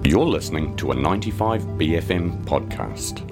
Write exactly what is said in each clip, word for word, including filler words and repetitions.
You're listening to a ninety-five B F M podcast.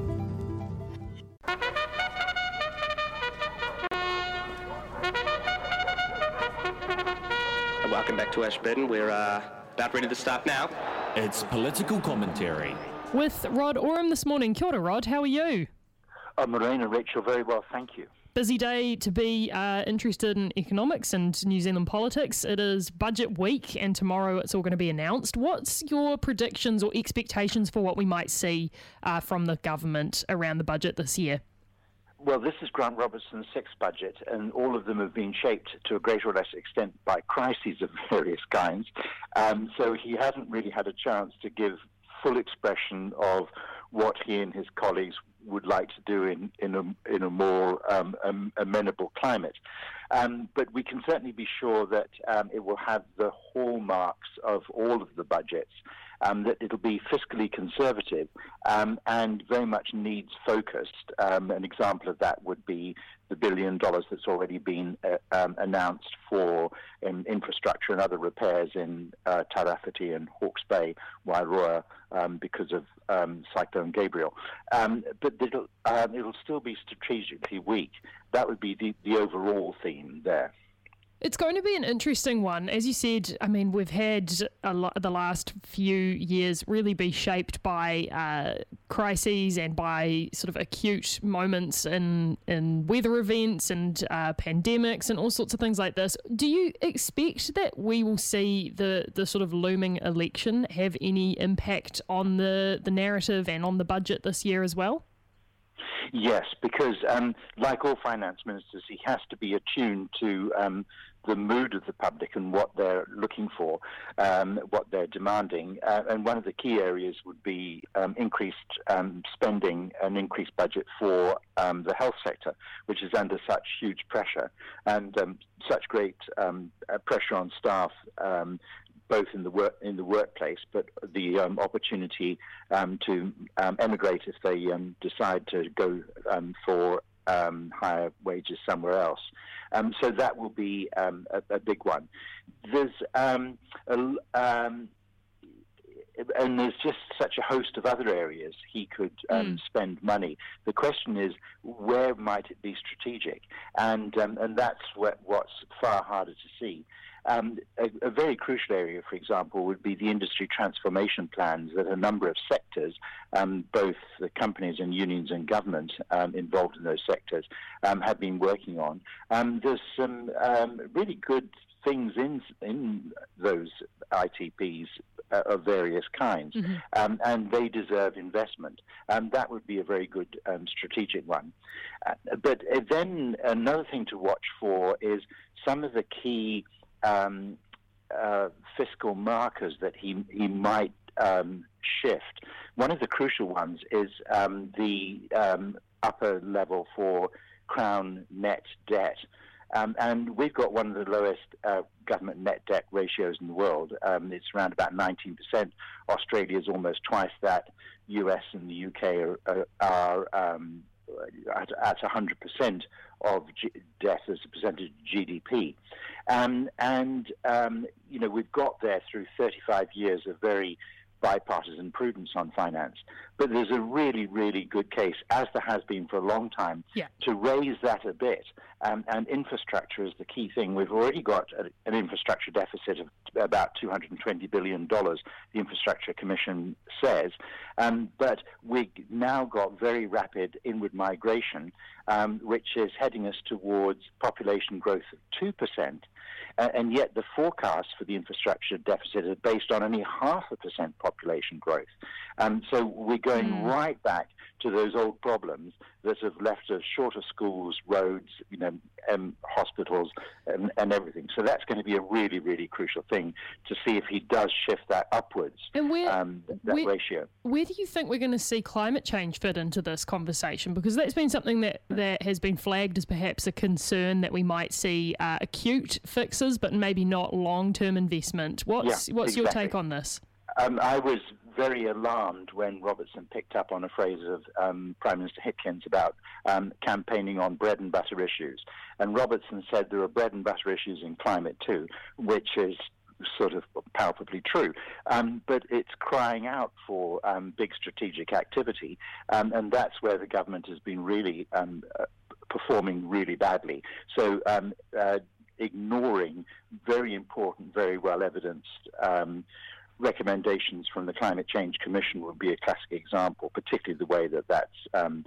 Welcome back to Ashburton. We're uh, about ready to start now. It's political commentary. With Rod Oram this morning. Kia ora, Rod. How are you? Oh, Maureen and Rachel, very well, thank you. Busy day to be uh, interested in economics and New Zealand politics. It is budget week and tomorrow it's all going to be announced. What's your predictions or expectations for what we might see uh, from the government around the budget this year? Well, this is Grant Robertson's sixth budget, and all of them have been shaped to a greater or less extent by crises of various kinds. Um, so he hasn't really had a chance to give full expression of what he and his colleagues would like to do in, in a in a more um, um, amenable climate. Um, but we can certainly be sure that um, it will have the hallmarks of all of the budgets, um, that it'll be fiscally conservative um, and very much needs focused. Um, an example of that would be the billion dollars that's already been uh, um, announced for um, infrastructure and other repairs in uh, Tairāwhiti and Hawke's Bay, Wairoa, um, because of um, Cyclone Gabriel. Um, but it'll, um, it'll still be strategically weak. That would be the, the overall theme there. It's going to be an interesting one. As you said, I mean, we've had a lot, the last few years really be shaped by uh, crises and by sort of acute moments in, in weather events and uh, pandemics and all sorts of things like this. Do you expect that we will see the, the sort of looming election have any impact on the, the narrative and on the budget this year as well? Yes, because um, like all finance ministers, he has to be attuned to um, the mood of the public and what they're looking for, um, what they're demanding. Uh, and one of the key areas would be um, increased um, spending and increased budget for um, the health sector, which is under such huge pressure and um, such great um, pressure on staff, um, both in the work in the workplace, but the um, opportunity um, to um, emigrate if they um, decide to go um, for um, higher wages somewhere else. Um, so that will be um, a, a big one. There's um, a, um, and there's just such a host of other areas he could um, mm. spend money. The question is, where might it be strategic? And um, and that's what, what's far harder to see. Um, a, a very crucial area, for example, would be the industry transformation plans that a number of sectors, um, both the companies and unions and government um, involved in those sectors, um, have been working on. Um, there's some um, really good things in in those I T Ps uh, of various kinds, mm-hmm. um, and they deserve investment. Um, that would be a very good um, strategic one. Uh, but then another thing to watch for is some of the key Um, uh, fiscal markers that he he might um, shift. One of the crucial ones is um, the um, upper level for Crown net debt. Um, and we've got one of the lowest uh, government net debt ratios in the world. Um, it's around about nineteen percent. Australia is almost twice that. U S and the U K are, are, are um, at, at one hundred percent of G- debt as a percentage of G D P. Um, and, um, you know, we've got there through thirty-five years of very bipartisan prudence on finance. But there's a really, really good case, as there has been for a long time, yeah. to raise that a bit. Um, and infrastructure is the key thing. We've already got a, an infrastructure deficit of about two hundred twenty billion dollars, the Infrastructure Commission says. Um, but we've now got very rapid inward migration, um, which is heading us towards population growth of two percent. Uh, and yet the forecast for the infrastructure deficit is based on only half a percent population growth. Um, so we're going mm. right back to those old problems that have left us short of schools, roads, you know, um, hospitals, and, and everything. So that's going to be a really, really crucial thing to see if he does shift that upwards, and where, um, that where, ratio. Where do you think we're going to see climate change fit into this conversation? Because that's been something that, that has been flagged as perhaps a concern that we might see uh, acute fixes, but maybe not long-term investment. What's, yeah, what's exactly. your take on this? Um, I was very alarmed when Robertson picked up on a phrase of um, Prime Minister Hipkins about um, campaigning on bread and butter issues. And Robertson said there are bread and butter issues in climate too, which is sort of palpably true. Um, but it's crying out for um, big strategic activity, um, and that's where the government has been really um, uh, performing really badly. So um, uh, ignoring very important, very well evidenced um, recommendations from the Climate Change Commission would be a classic example, particularly the way that that's um,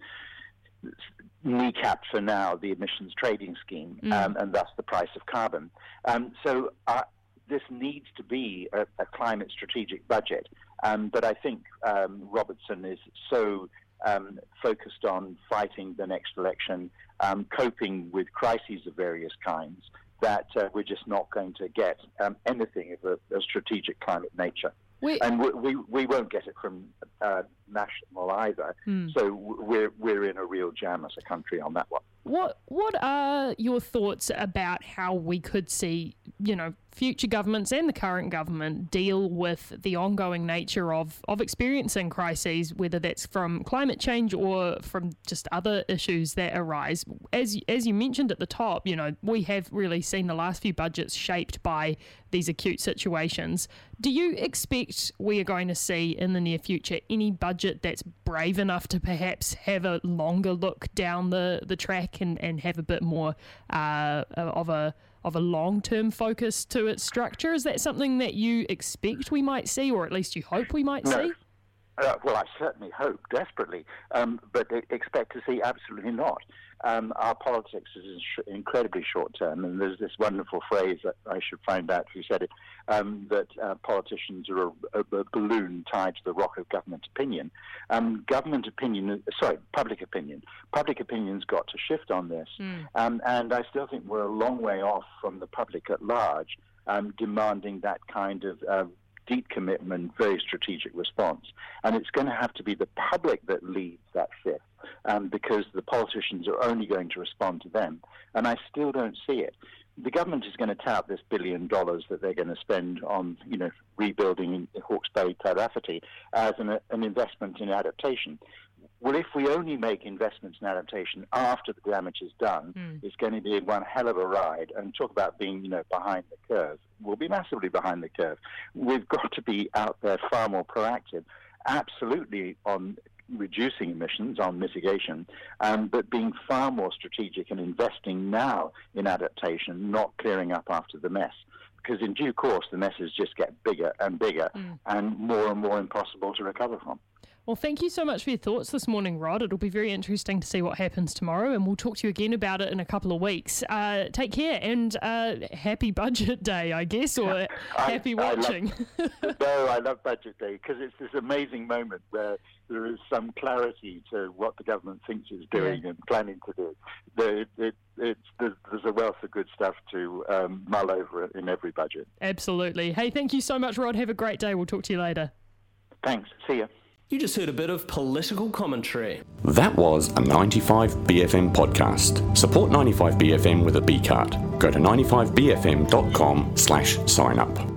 kneecapped for now the emissions trading scheme, mm. um, and thus the price of carbon. Um, so uh, this needs to be a, a climate strategic budget, um, but I think um, Robertson is so um, focused on fighting the next election, um, coping with crises of various kinds, that uh, we're just not going to get um, anything of a, a strategic climate nature. We, and we, we we won't get it from uh, national either. Hmm. So we're we're in a real jam as a country on that one. What what are your thoughts about how we could see, you know, future governments and the current government deal with the ongoing nature of, of experiencing crises, whether that's from climate change or from just other issues that arise? As as you mentioned at the top, you know, we have really seen the last few budgets shaped by these acute situations. Do you expect we are going to see in the near future any budget that's brave enough to perhaps have a longer look down the, the track and, and have a bit more uh, of a of a long-term focus to its structure? Is that something that you expect we might see, or at least you hope we might no. see? Uh, well, I certainly hope, desperately, um, but expect to see absolutely not. Um, our politics is incredibly short-term, and there's this wonderful phrase that I should find out who said it, um, that uh, politicians are a, a balloon tied to the rock of government opinion. Um, government opinion, sorry, public opinion. Public opinion's got to shift on this, mm. um, and I still think we're a long way off from the public at large um, demanding that kind of uh, deep commitment, very strategic response. And it's going to have to be the public that leads that shift, um, because the politicians are only going to respond to them. And I still don't see it. The government is going to tout this billion dollars that they're going to spend on, you know, rebuilding Hawke's Bay, Tairrafferty as an, an investment in adaptation. Well, if we only make investments in adaptation after the damage is done, mm. it's going to be one hell of a ride. And talk about being, you know, behind the curve. We'll be massively behind the curve. We've got to be out there far more proactive, absolutely on reducing emissions, on mitigation, um, but being far more strategic and investing now in adaptation, not clearing up after the mess. Because in due course, the messes just get bigger and bigger mm. and more and more impossible to recover from. Well, thank you so much for your thoughts this morning, Rod. It'll be very interesting to see what happens tomorrow, and we'll talk to you again about it in a couple of weeks. Uh, take care, and uh, happy Budget Day, I guess, or I, happy watching. I love, no, I love Budget Day because it's this amazing moment where there is some clarity to what the government thinks it's doing yeah. and planning to do. The, it, it's, there's, there's a wealth of good stuff to um, mull over in every budget. Absolutely. Hey, thank you so much, Rod. Have a great day. We'll talk to you later. Thanks. See ya. You just heard a bit of political commentary. That was a ninety-five B F M podcast. Support ninety-five B F M with a B card. Go to ninety-five B F M dot com slash sign up.